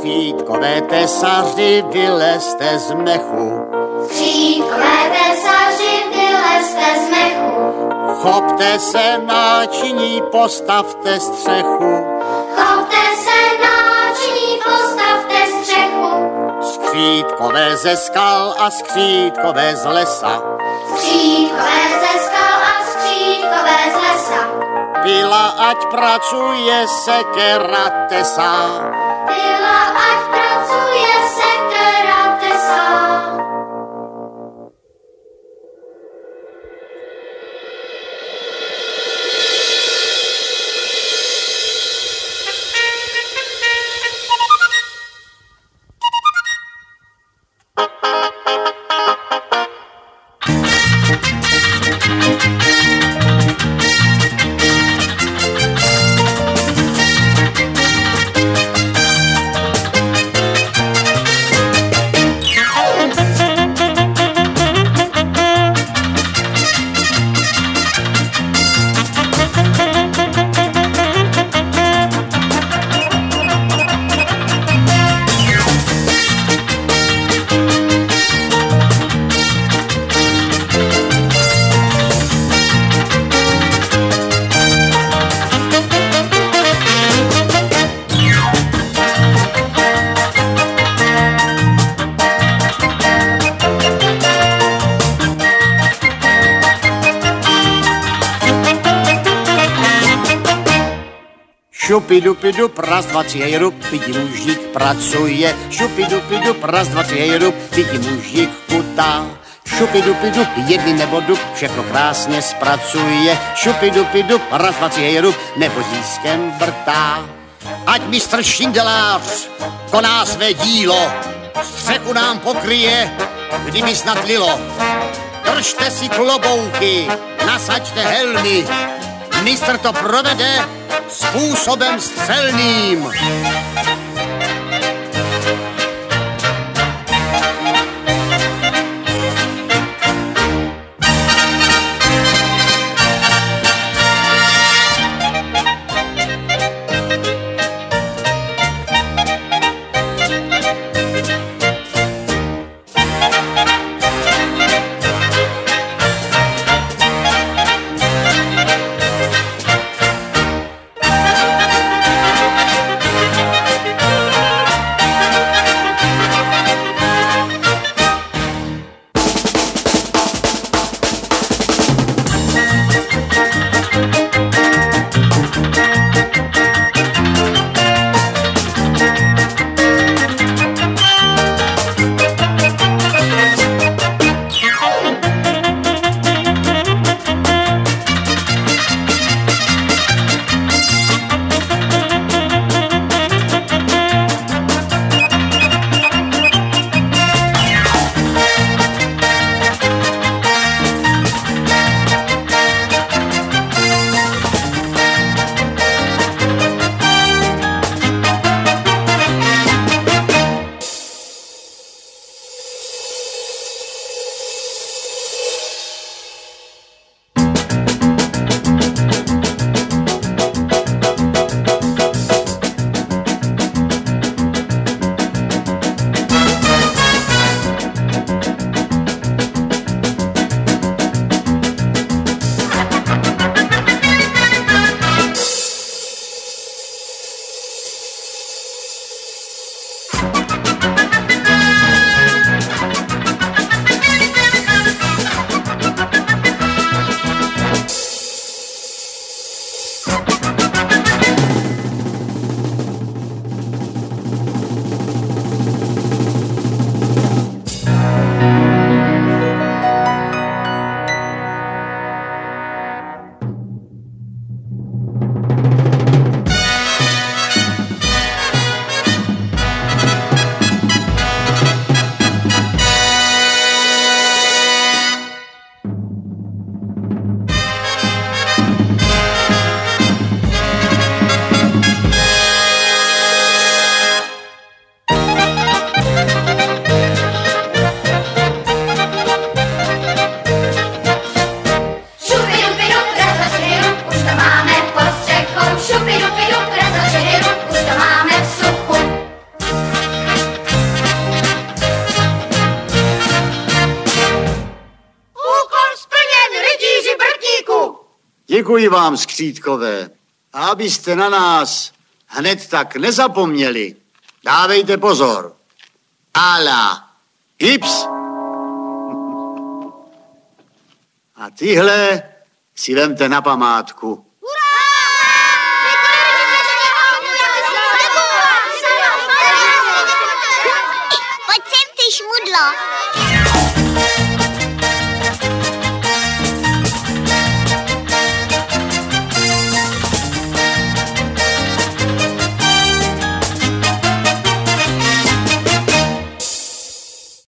Skřítkové tesaři, vylezte z mechu. Skřítkové tesaři, vylezte z mechu. Chopte se náčiní, postavte střechu. Chopte se náčiní, postavte střechu. Skřítkové ze skal a skřítkové z lesa. Skřítkové ze skal a skřítkové z lesa. Pila, ať pracuje sekera tesa. Pila, ať pracuje sekera tesa. Šupidupidup, raz, dva, tři, rup, pidi mužík pracuje. Šupidupidup, raz, dva, tři, rup, pidi mužík kutá. Šupidupidup, jedny nebo dup, všechno krásně zpracuje. Šupidupidup, raz, dva, tři, rup, nebo získem vrtá. Ať mistr šindelář koná své dílo, střechu nám pokryje, kdyby snad lilo. Držte si klobouky, nasaďte helmy, mistr to provede způsobem střelným. Děkuji vám, skřítkové. A abyste na nás hned tak nezapomněli, dávejte pozor. Ala, Ips. A tyhle si vemte na památku.